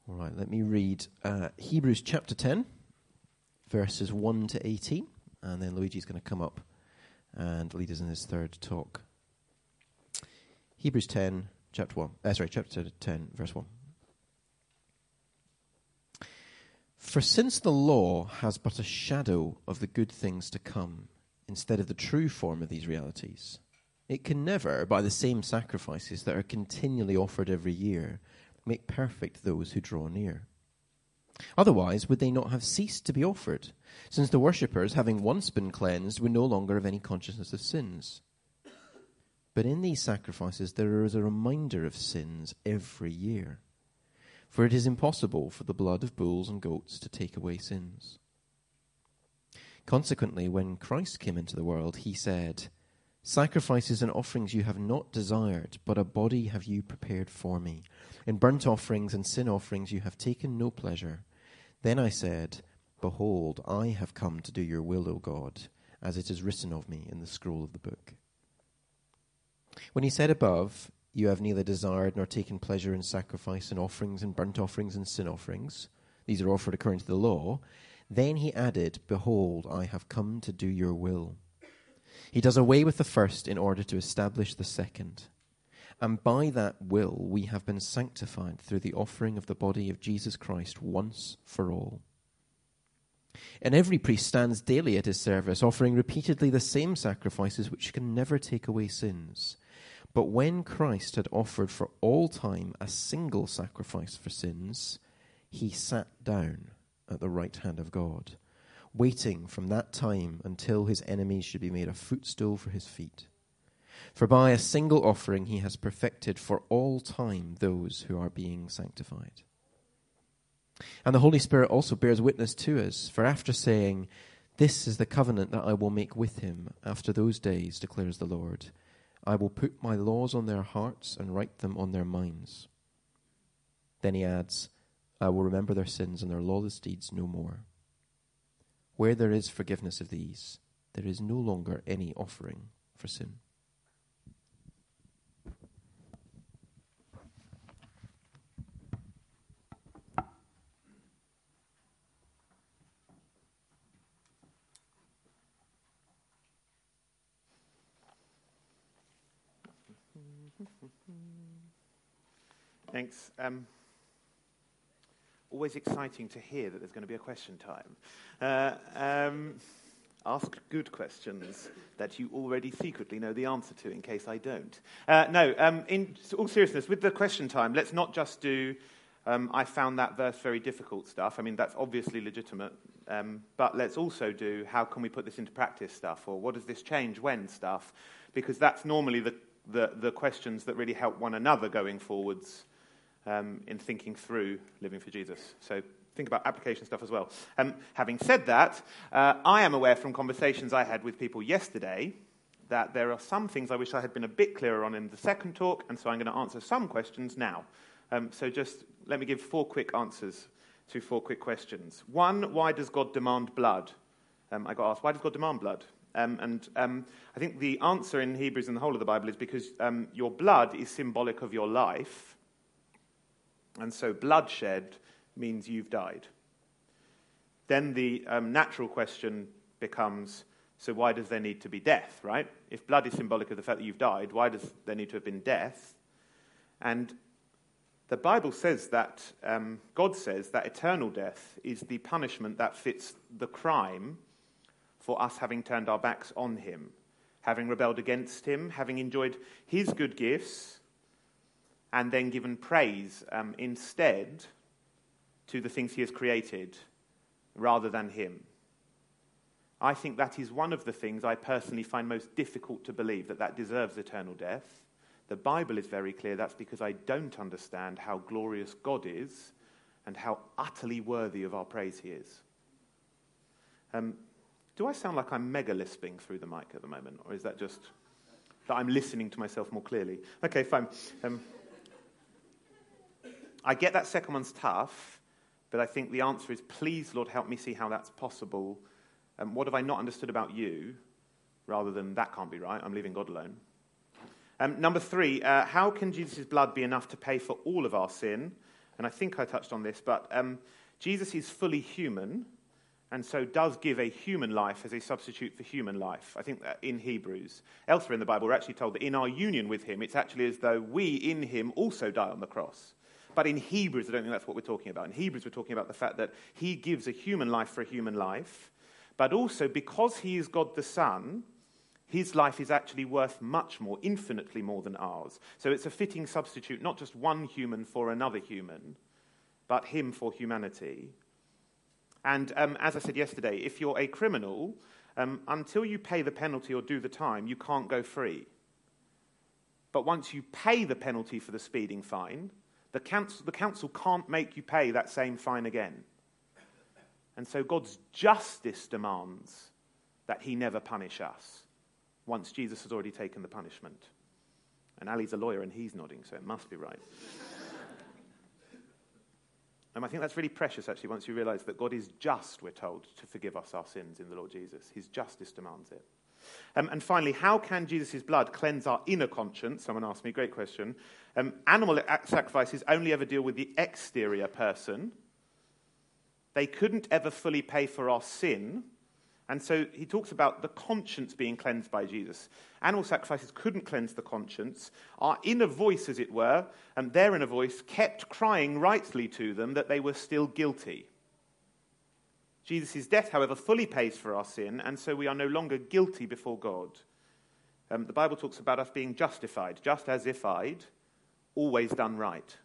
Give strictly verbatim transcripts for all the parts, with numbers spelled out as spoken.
All right, let me read uh, Hebrews chapter ten, verses one to eighteen, and then Luigi's going to come up and lead us in his third talk. Hebrews ten, chapter one. Uh, sorry, chapter ten, verse one. For since the law has but a shadow of the good things to come, instead of the true form of these realities, it can never, by the same sacrifices that are continually offered every year, make perfect those who draw near. Otherwise, would they not have ceased to be offered, since the worshippers, having once been cleansed, would no longer have any consciousness of sins? But in these sacrifices there is a reminder of sins every year. For it is impossible for the blood of bulls and goats to take away sins. Consequently, when Christ came into the world, he said, "Sacrifices and offerings you have not desired, but a body have you prepared for me. In burnt offerings and sin offerings you have taken no pleasure. Then I said, Behold, I have come to do your will, O God, as it is written of me in the scroll of the book." When he said above, "You have neither desired nor taken pleasure in sacrifice and offerings and burnt offerings and sin offerings," these are offered according to the law, then he added, "Behold, I have come to do your will." He does away with the first in order to establish the second. And by that will we have been sanctified through the offering of the body of Jesus Christ once for all. And every priest stands daily at his service, offering repeatedly the same sacrifices which can never take away sins. But when Christ had offered for all time a single sacrifice for sins, he sat down at the right hand of God, waiting from that time until his enemies should be made a footstool for his feet. For by a single offering he has perfected for all time those who are being sanctified. And the Holy Spirit also bears witness to us, for after saying, "This is the covenant that I will make with him after those days, declares the Lord, I will put my laws on their hearts and write them on their minds." Then he adds, "I will remember their sins and their lawless deeds no more. Where there is forgiveness of these, there is no longer any offering for sin." Thanks. Um, always exciting to hear that there's going to be a question time. Uh, um, ask good questions that you already secretly know the answer to, in case I don't. Uh, no, um, in all seriousness, with the question time, let's not just do, um, I found that verse very difficult stuff. I mean, that's obviously legitimate. Um, but let's also do, how can we put this into practice stuff? Or what does this change when stuff? Because that's normally the, the, the questions that really help one another going forwards. Um, in thinking through living for Jesus. So think about application stuff as well. Um, having said that, uh, I am aware from conversations I had with people yesterday that there are some things I wish I had been a bit clearer on in the second talk, and so I'm going to answer some questions now. Um, so just let me give four quick answers to four quick questions. One, why does God demand blood? Um, I got asked, why does God demand blood? Um, and um, I think the answer in Hebrews and the whole of the Bible is because um, your blood is symbolic of your life. And so bloodshed means you've died. Then the um, natural question becomes, so why does there need to be death, right? If blood is symbolic of the fact that you've died, why does there need to have been death? And the Bible says that, um, God says that eternal death is the punishment that fits the crime for us having turned our backs on him, having rebelled against him, having enjoyed his good gifts, and then given praise um, instead to the things he has created rather than him. I think that is one of the things I personally find most difficult to believe, that that deserves eternal death. The Bible is very clear that's because I don't understand how glorious God is and how utterly worthy of our praise he is. Um, do I sound like I'm mega lisping through the mic at the moment, or is that just that I'm listening to myself more clearly? Okay, fine. Um, I get that second one's tough, but I think the answer is, please, Lord, help me see how that's possible. Um, what have I not understood about you, rather than that can't be right, I'm leaving God alone. Um, number three, uh, how can Jesus' blood be enough to pay for all of our sin? and I think I touched on this, but um, Jesus is fully human, and so does give a human life as a substitute for human life. I think that in Hebrews. Elsewhere in the Bible, we're actually told that in our union with him, it's actually as though we in him also die on the cross. But in Hebrews, I don't think that's what we're talking about. In Hebrews, we're talking about the fact that he gives a human life for a human life, but also because he is God the Son, his life is actually worth much more, infinitely more than ours. So it's a fitting substitute, not just one human for another human, but him for humanity. And um, as I said yesterday, if you're a criminal, um, until you pay the penalty or do the time, you can't go free. But once you pay the penalty for the speeding fine, the council, the council can't make you pay that same fine again. And so God's justice demands that he never punish us, once Jesus has already taken the punishment. And Ali's a lawyer and he's nodding, so it must be right. And I think that's really precious, actually, once you realize that God is just, we're told, to forgive us our sins in the Lord Jesus. His justice demands it. Um, and finally, how can Jesus' blood cleanse our inner conscience? Someone asked me, great question. Um, animal sacrifices only ever deal with the exterior person. They couldn't ever fully pay for our sin. And so he talks about the conscience being cleansed by Jesus. Animal sacrifices couldn't cleanse the conscience. Our inner voice, as it were, and their inner voice, kept crying rightly to them that they were still guilty. Jesus' death, however, fully pays for our sin, and so we are no longer guilty before God. Um, the Bible talks about us being justified, just as if I'd always done right.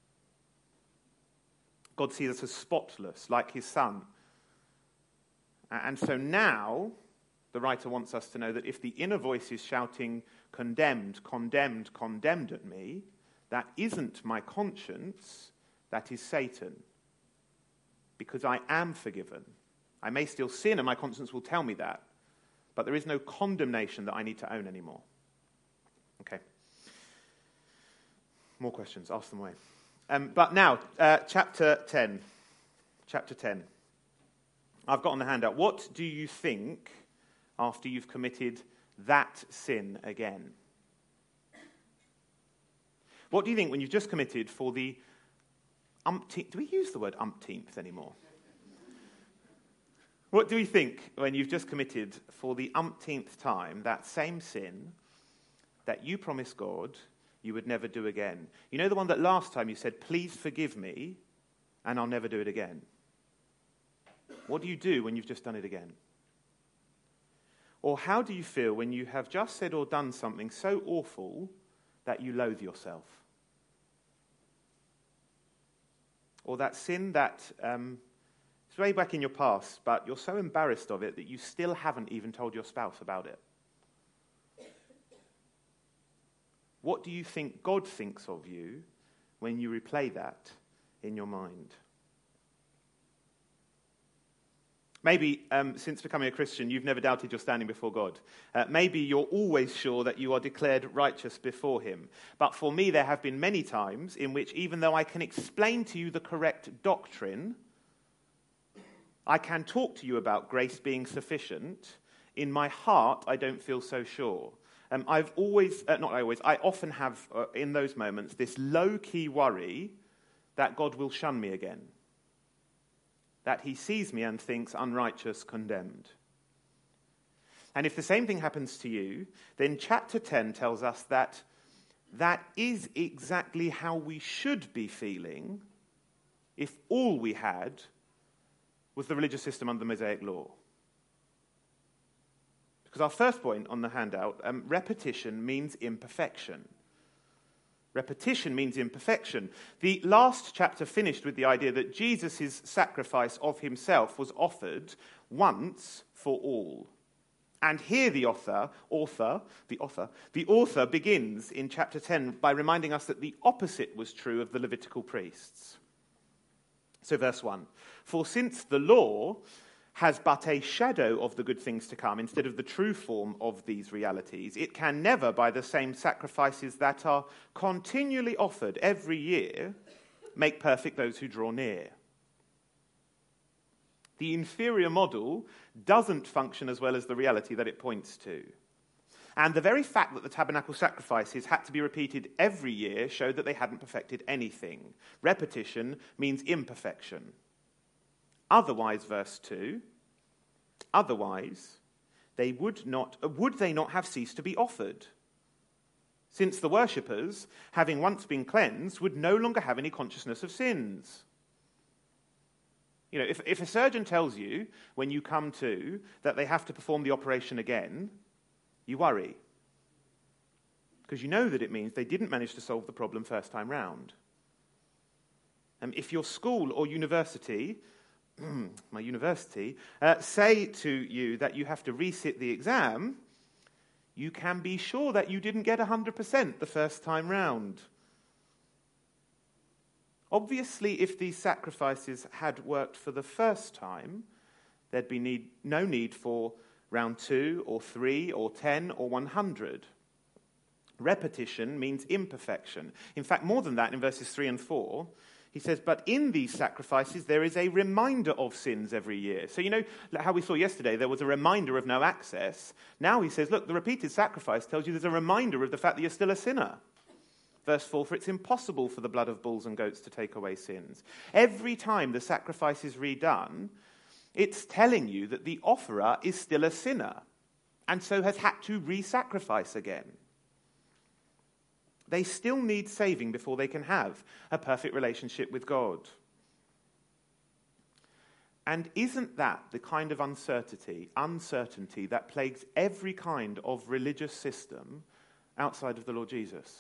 God sees us as spotless, like his Son. And so now, the writer wants us to know that if the inner voice is shouting, condemned, condemned, condemned at me, that isn't my conscience, that is Satan. Because I am forgiven. I may still sin and my conscience will tell me that, but there is no condemnation that I need to own anymore. Okay. More questions, ask them away. Um, but now, uh, chapter ten. Chapter ten. I've got on the handout, what do you think after you've committed that sin again? What do you think when you've just committed for the umpteenth, do we use the word umpteenth anymore? What do we think when you've just committed for the umpteenth time that same sin that you promised God you would never do again? You know the one that last time you said, please forgive me, and I'll never do it again. What do you do when you've just done it again? Or how do you feel when you have just said or done something so awful that you loathe yourself? Or that sin that um, is way back in your past, but you're so embarrassed of it that you still haven't even told your spouse about it. What do you think God thinks of you when you replay that in your mind? Maybe um, since becoming a Christian, you've never doubted your standing before God. Uh, maybe you're always sure that you are declared righteous before him. But for me, there have been many times in which, even though I can explain to you the correct doctrine, I can talk to you about grace being sufficient. In my heart, I don't feel so sure. Um, I've always, uh, not always, I often have uh, in those moments this low-key worry that God will shun me again. That he sees me and thinks unrighteous, condemned. And if the same thing happens to you, then chapter ten tells us that that is exactly how we should be feeling if all we had was the religious system under the Mosaic law. Because our first point on the handout, um, repetition means imperfection. Repetition means imperfection. The last chapter finished with the idea that Jesus' sacrifice of himself was offered once for all. And here the author, author, the author, the author begins in chapter ten by reminding us that the opposite was true of the Levitical priests. So verse one, for since the law has but a shadow of the good things to come instead of the true form of these realities, it can never, by the same sacrifices that are continually offered every year, make perfect those who draw near. The inferior model doesn't function as well as the reality that it points to. And the very fact that the tabernacle sacrifices had to be repeated every year showed that they hadn't perfected anything. Repetition means imperfection. Otherwise, verse two, otherwise, they would not, would they not have ceased to be offered? Since the worshippers, having once been cleansed, would no longer have any consciousness of sins. You know, if, if a surgeon tells you when you come to that they have to perform the operation again, you worry. Because you know that it means they didn't manage to solve the problem first time round. And if your school or university, my university, uh, say to you that you have to resit the exam, you can be sure that you didn't get one hundred percent the first time round. Obviously, if these sacrifices had worked for the first time, there'd be need, no need for round two or three or ten or one hundred. Repetition means imperfection. In fact, more than that, in verses three and four, he says, but in these sacrifices there is a reminder of sins every year. So you know how we saw yesterday, there was a reminder of no access. Now he says, look, the repeated sacrifice tells you there's a reminder of the fact that you're still a sinner. Verse four, for it's impossible for the blood of bulls and goats to take away sins. Every time the sacrifice is redone, it's telling you that the offerer is still a sinner and so has had to re-sacrifice again. They still need saving before they can have a perfect relationship with God. And isn't that the kind of uncertainty, uncertainty that plagues every kind of religious system outside of the Lord Jesus?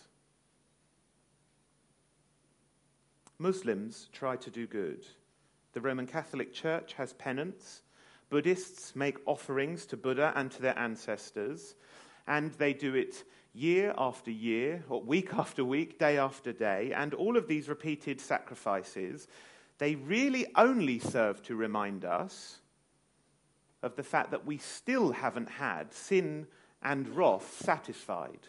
Muslims try to do good. The Roman Catholic Church has penance. Buddhists make offerings to Buddha and to their ancestors, and they do it year after year, or week after week, day after day, and all of these repeated sacrifices, they really only serve to remind us of the fact that we still haven't had sin and wrath satisfied.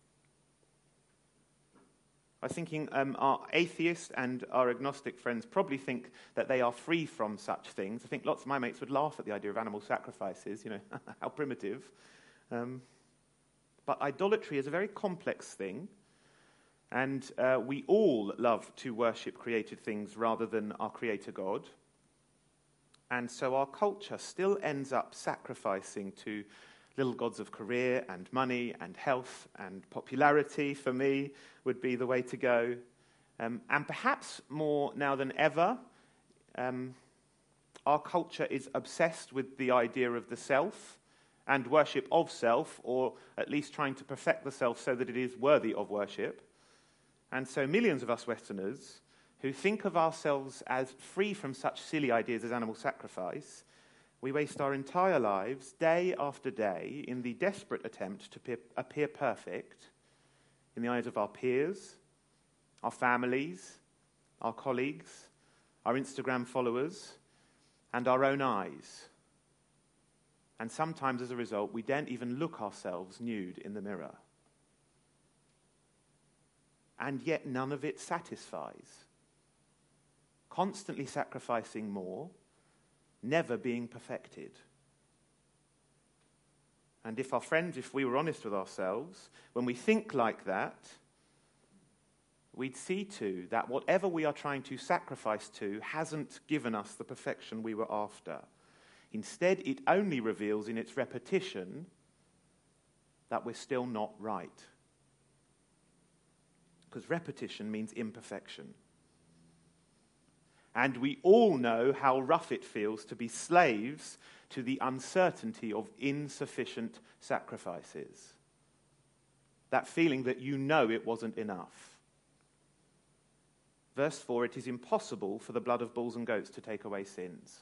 I was thinking um, our atheist and our agnostic friends probably think that they are free from such things. I think lots of my mates would laugh at the idea of animal sacrifices, you know, how primitive. Um, but idolatry is a very complex thing, and uh, we all love to worship created things rather than our creator God. And so our culture still ends up sacrificing to little gods of career and money and health and popularity, for me, would be the way to go. Um, and perhaps more now than ever, um, our culture is obsessed with the idea of the self and worship of self, or at least trying to perfect the self so that it is worthy of worship. And so millions of us Westerners who think of ourselves as free from such silly ideas as animal sacrifice, we waste our entire lives, day after day, in the desperate attempt to pe- appear perfect in the eyes of our peers, our families, our colleagues, our Instagram followers, and our own eyes. And sometimes, as a result, we don't even look ourselves nude in the mirror. And yet none of it satisfies. Constantly sacrificing more, never being perfected. And if our friends, if we were honest with ourselves, when we think like that, we'd see too that whatever we are trying to sacrifice to hasn't given us the perfection we were after. Instead, it only reveals in its repetition that we're still not right. Because repetition means imperfection. And we all know how rough it feels to be slaves to the uncertainty of insufficient sacrifices. That feeling that you know it wasn't enough. Verse four, it is impossible for the blood of bulls and goats to take away sins.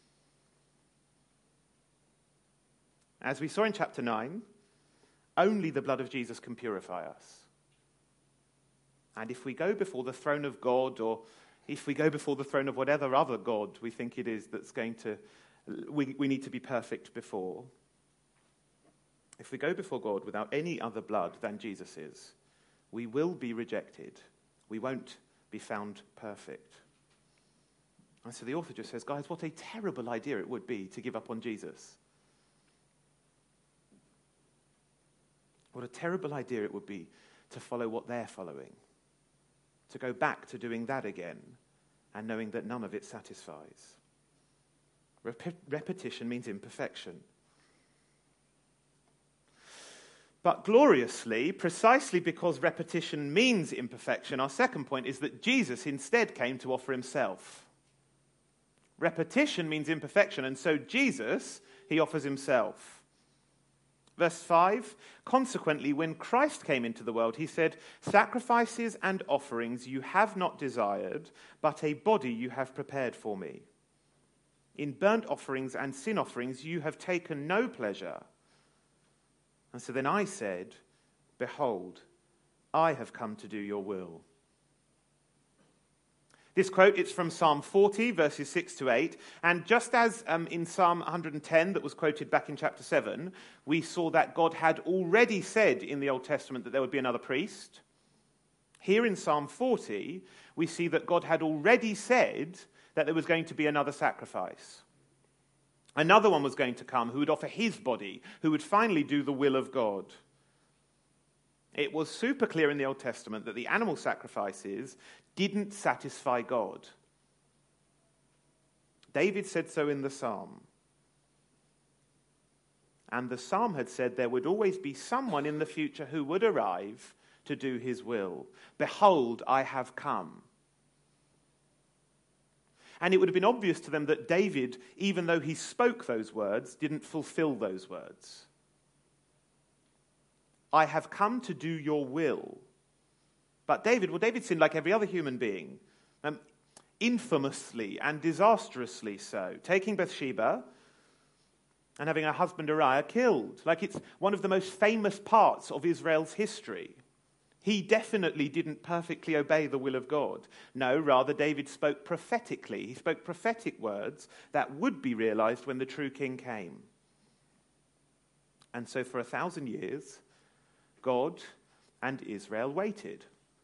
As we saw in chapter nine, only the blood of Jesus can purify us. And if we go before the throne of God, or if we go before the throne of whatever other God we think it is that's going to, we, we need to be perfect before, if we go before God without any other blood than Jesus's, we will be rejected. We won't be found perfect. And so the author just says, guys, what a terrible idea it would be to give up on Jesus. What a terrible idea it would be to follow what they're following, to go back to doing that again and knowing that none of it satisfies. Rep- repetition means imperfection. But gloriously, precisely because repetition means imperfection, our second point is that Jesus instead came to offer himself. Repetition means imperfection, and so Jesus, he offers himself. Verse five, consequently, when Christ came into the world, he said, sacrifices and offerings you have not desired, but a body you have prepared for me. In burnt offerings and sin offerings you have taken no pleasure. And so then I said, behold, I have come to do your will. This quote, it's from Psalm forty, verses six to eight. And just as um, in Psalm one hundred ten that was quoted back in chapter seven, we saw that God had already said in the Old Testament that there would be another priest. Here in Psalm forty, we see that God had already said that there was going to be another sacrifice. Another one was going to come who would offer his body, who would finally do the will of God. It was super clear in the Old Testament that the animal sacrifices didn't satisfy God. David said so in the psalm. And the psalm had said there would always be someone in the future who would arrive to do his will. Behold, I have come. And it would have been obvious to them that David, even though he spoke those words, didn't fulfill those words. I have come to do your will. But David, well, David sinned like every other human being, um, infamously and disastrously so, taking Bathsheba and having her husband Uriah killed. Like it's one of the most famous parts of Israel's history. He definitely didn't perfectly obey the will of God. No, rather, David spoke prophetically. He spoke prophetic words that would be realized when the true king came. And so for a thousand years, God and Israel waited.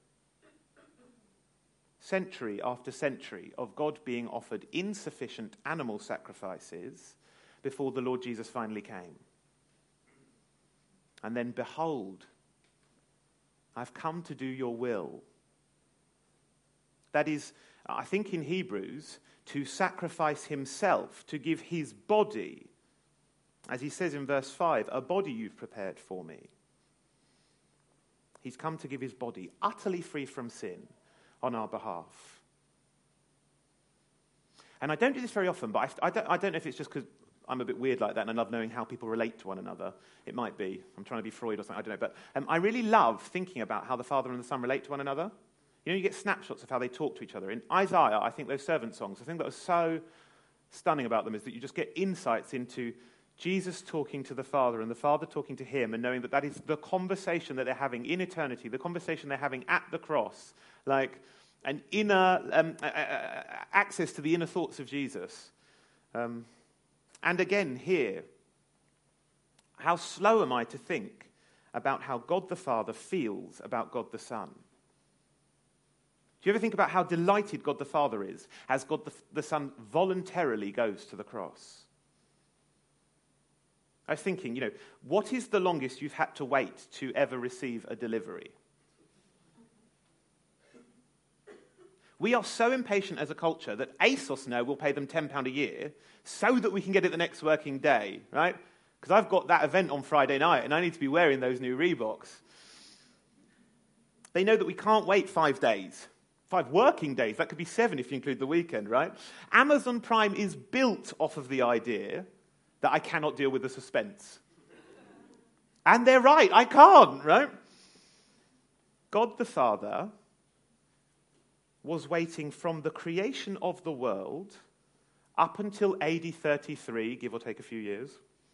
Century after century of God being offered insufficient animal sacrifices before the Lord Jesus finally came. And then, behold, I've come to do your will. That is, I think in Hebrews, to sacrifice himself, to give his body, as he says in verse five, a body you've prepared for me. He's come to give his body utterly free from sin on our behalf. And I don't do this very often, but I, I, don't, I don't know if it's just because I'm a bit weird like that and I love knowing how people relate to one another. It might be. I'm trying to be Freud or something, I don't know. But um, I really love thinking about how the Father and the Son relate to one another. You know, you get snapshots of how they talk to each other. In Isaiah, I think those servant songs, the thing that was so stunning about them is that you just get insights into Jesus talking to the Father and the Father talking to him and knowing that that is the conversation that they're having in eternity, the conversation they're having at the cross, like an inner um, uh, uh, access to the inner thoughts of Jesus. Um, and again here, how slow am I to think about how God the Father feels about God the Son? Do you ever think about how delighted God the Father is as God the, the Son voluntarily goes to the cross? I was thinking, you know, what is the longest you've had to wait to ever receive a delivery? We are so impatient as a culture that ASOS now will pay them ten pounds a year so that we can get it the next working day, right? Because I've got that event on Friday night and I need to be wearing those new Reeboks. They know that we can't wait five days. Five working days. That could be seven if you include the weekend, right? Amazon Prime is built off of the idea that I cannot deal with the suspense. And they're right, I can't, right? God the Father was waiting from the creation of the world up until A D thirty-three, give or take a few years.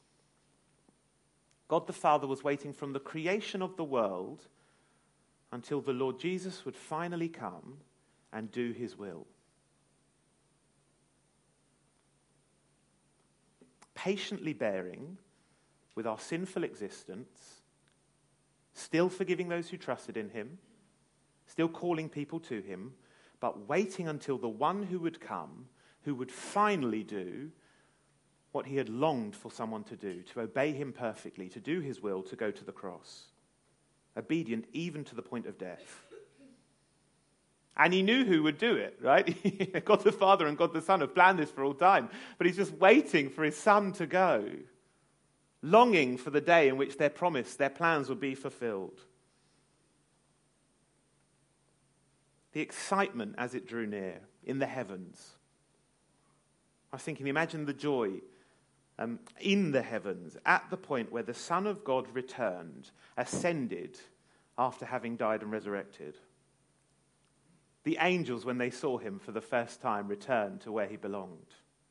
God the Father was waiting from the creation of the world until the Lord Jesus would finally come and do his will. Patiently bearing with our sinful existence, still forgiving those who trusted in him, still calling people to him, but waiting until the one who would come, who would finally do what he had longed for someone to do, to obey him perfectly, to do his will, to go to the cross. obedient even to the point of death. And he knew who would do it, right? God the Father and God the Son have planned this for all time. But he's just waiting for his Son to go, longing for the day in which their promise, their plans would be fulfilled. The excitement as it drew near in the heavens. I was thinking, imagine the joy um, in the heavens at the point where the Son of God returned, ascended after having died and resurrected. The angels, when they saw him for the first time, returned to where he belonged.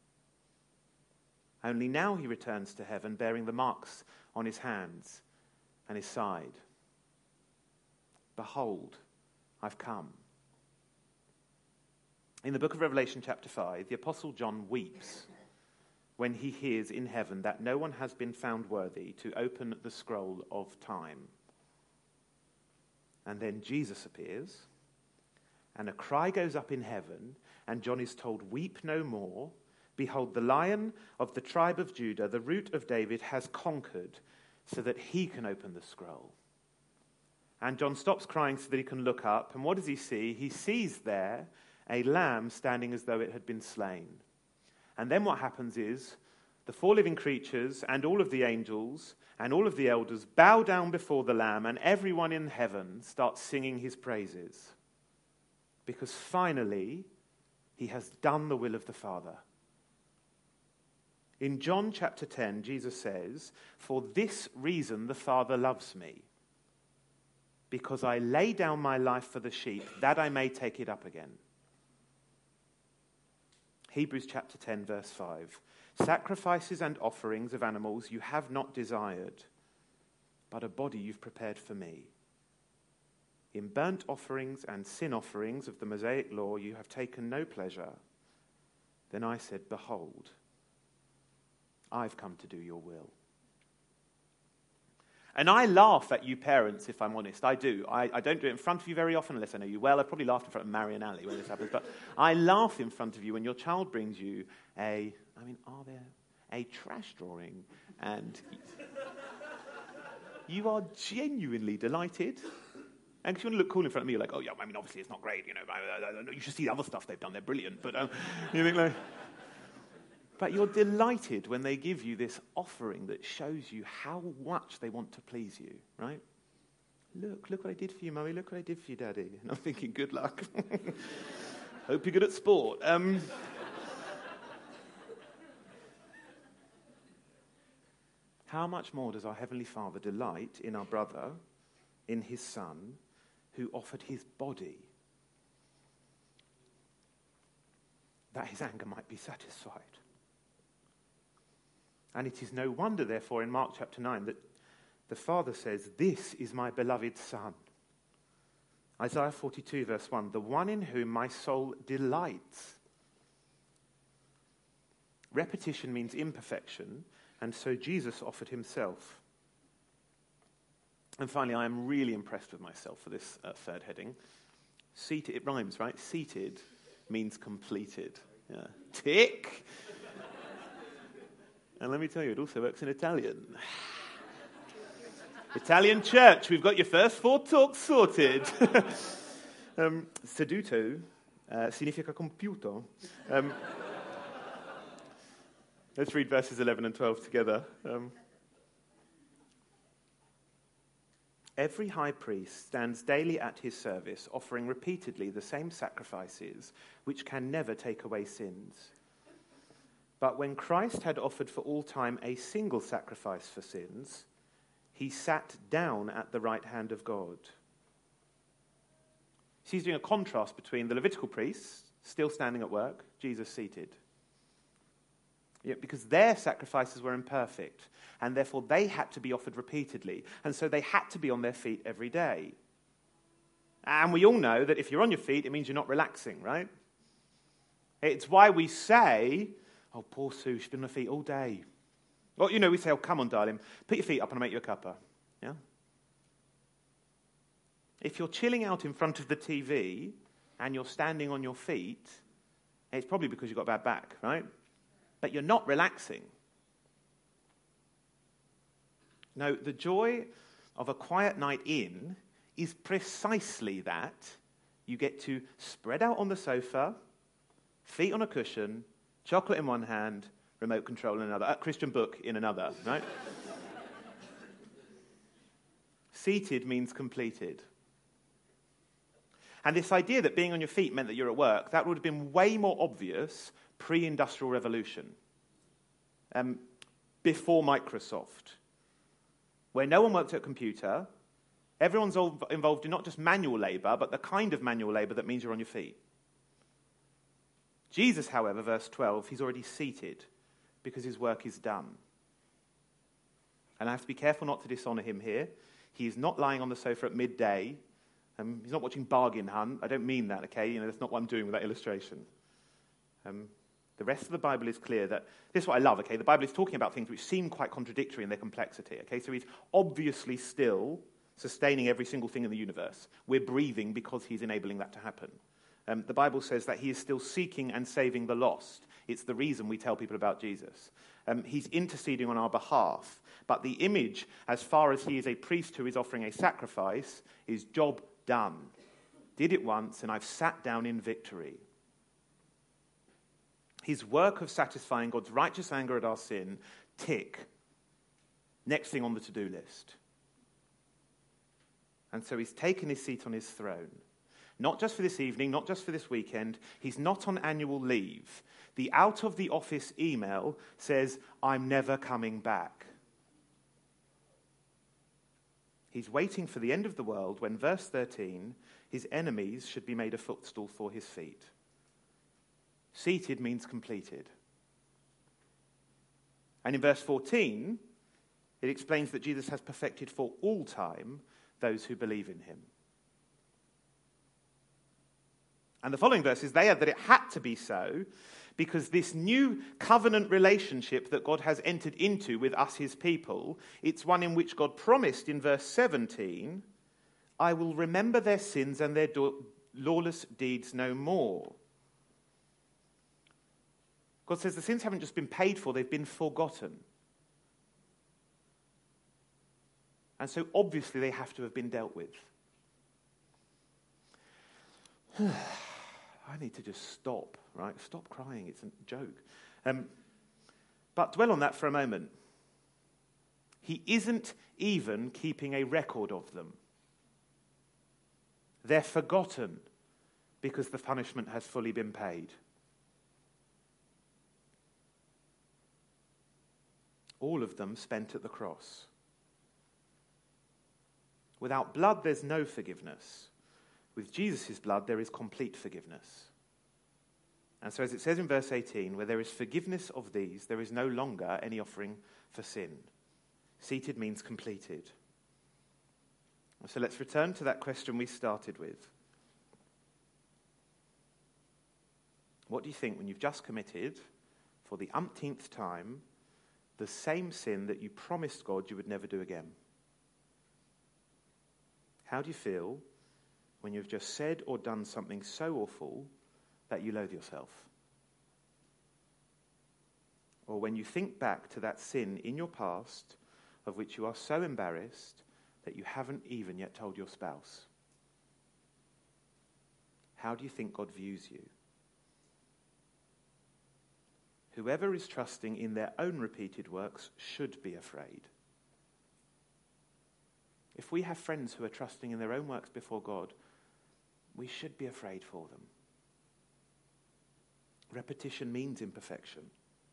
Only now he returns to heaven bearing the marks on his hands and his side. Behold, I've come. In the book of Revelation chapter five, the Apostle John weeps when he hears in heaven that no one has been found worthy to open the scroll of time. And then Jesus appears, and a cry goes up in heaven, and John is told, "Weep no more. Behold, the Lion of the tribe of Judah, the Root of David, has conquered so that he can open the scroll." And John stops crying so that he can look up. And what does he see? He sees there a lamb standing as though it had been slain. And then what happens is the four living creatures and all of the angels and all of the elders bow down before the lamb, and everyone in heaven starts singing his praises. Because finally, he has done the will of the Father. In John chapter ten, Jesus says, "For this reason the Father loves me, because I lay down my life for the sheep, that I may take it up again." Hebrews chapter ten, verse five. "Sacrifices and offerings of animals you have not desired, but a body you've prepared for me. In burnt offerings and sin offerings of the Mosaic law you have taken no pleasure. Then I said, behold, I've come to do your will." And I laugh at you parents, if I'm honest. I do. I, I don't do it in front of you very often unless I know you well. I've probably laughed in front of Mary and Ali when this happens. But I laugh in front of you when your child brings you a, I mean, are there, a trash drawing. And you are genuinely delighted. And because you want to look cool in front of me, you're like, oh, yeah, I mean, obviously it's not great. You know, you should see the other stuff they've done. They're brilliant. But um, you think like... But you're delighted when they give you this offering that shows you how much they want to please you, right? Look, look what I did for you, Mummy. Look what I did for you, Daddy. And I'm thinking, good luck. Hope you're good at sport. Um, how much more does our Heavenly Father delight in our brother, in his Son, who offered his body, that his anger might be satisfied? And it is no wonder, therefore, in Mark chapter nine, that the Father says, "This is my beloved Son." Isaiah forty-two, verse one, "The one in whom my soul delights." Repetition means imperfection, and so Jesus offered himself. And finally, I am really impressed with myself for this uh, third heading. Seated, it rhymes, right? Seated means completed. Yeah. Tick. And let me tell you, it also works in Italian. Italian church, we've got your first four talks sorted. um, seduto uh, significa compiuto. Um, let's read verses eleven and twelve together. Um, Every high priest stands daily at his service, offering repeatedly the same sacrifices, which can never take away sins. But when Christ had offered for all time a single sacrifice for sins, he sat down at the right hand of God. So he's doing a contrast between the Levitical priests, still standing at work, Jesus seated. Yeah, because their sacrifices were imperfect, and therefore they had to be offered repeatedly, and so they had to be on their feet every day. And we all know that if you're on your feet, it means you're not relaxing, right? It's why we say, oh, poor Sue, she's been on her feet all day. Well, you know, we say, oh, come on, darling, put your feet up and I'll make you a cuppa. Yeah? If you're chilling out in front of the T V and you're standing on your feet, it's probably because you've got a bad back, right? But you're not relaxing. No, the joy of a quiet night in is precisely that. You get to spread out on the sofa, feet on a cushion, chocolate in one hand, remote control in another, a Christian book in another, right? Seated means completed. And this idea that being on your feet meant that you're at work, that would have been way more obvious pre-industrial revolution, um, before Microsoft, where no one worked at a computer. Everyone's all involved in not just manual labor, but the kind of manual labor that means you're on your feet. Jesus, however, verse twelve, he's already seated because his work is done. And I have to be careful not to dishonor him here. He is not lying on the sofa at midday. Um, he's not watching Bargain Hunt. I don't mean that, okay? You know, that's not what I'm doing with that illustration. Um, the rest of the Bible is clear that, this is what I love, okay? The Bible is talking about things which seem quite contradictory in their complexity, okay? So he's obviously still sustaining every single thing in the universe. We're breathing because he's enabling that to happen. Um, the Bible says that he is still seeking and saving the lost. It's the reason we tell people about Jesus. Um, he's interceding on our behalf. But the image, as far as he is a priest who is offering a sacrifice, is job done. Did it once, and I've sat down in victory. His work of satisfying God's righteous anger at our sin, tick. Next thing on the to-do list. And so he's taken his seat on his throne. Not just for this evening, not just for this weekend. He's not on annual leave. The out-of-the-office email says, I'm never coming back. He's waiting for the end of the world when, verse thirteen, his enemies should be made a footstool for his feet. Seated means completed. And in verse fourteen, it explains that Jesus has perfected for all time those who believe in him. And the following verses, they add that it had to be so because this new covenant relationship that God has entered into with us, his people, it's one in which God promised in verse seventeen, I will remember their sins and their do- lawless deeds no more. God says the sins haven't just been paid for, they've been forgotten. And so obviously they have to have been dealt with. I need to just stop, right? Stop crying, it's a joke. Um, but dwell on that for a moment. He isn't even keeping a record of them. They're forgotten because the punishment has fully been paid. All of them spent at the cross. Without blood, there's no forgiveness. With Jesus' blood, there is complete forgiveness. And so as it says in verse eighteen, where there is forgiveness of these, there is no longer any offering for sin. Seated means completed. So let's return to that question we started with. What do you think when you've just committed, for the umpteenth time, the same sin that you promised God you would never do again? How do you feel when you've just said or done something so awful that you loathe yourself? Or when you think back to that sin in your past of which you are so embarrassed that you haven't even yet told your spouse? How do you think God views you? Whoever is trusting in their own repeated works should be afraid. If we have friends who are trusting in their own works before God, we should be afraid for them. Repetition means imperfection.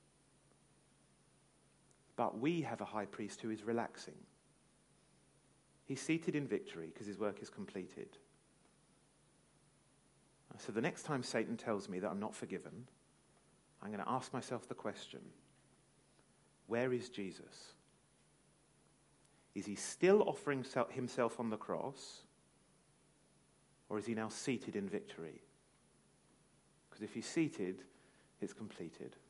But we have a high priest who is relaxing. He's seated in victory because his work is completed. So the next time Satan tells me that I'm not forgiven, I'm going to ask myself the question, where is Jesus? Is he still offering himself on the cross? Or is he now seated in victory? Because if he's seated, it's completed.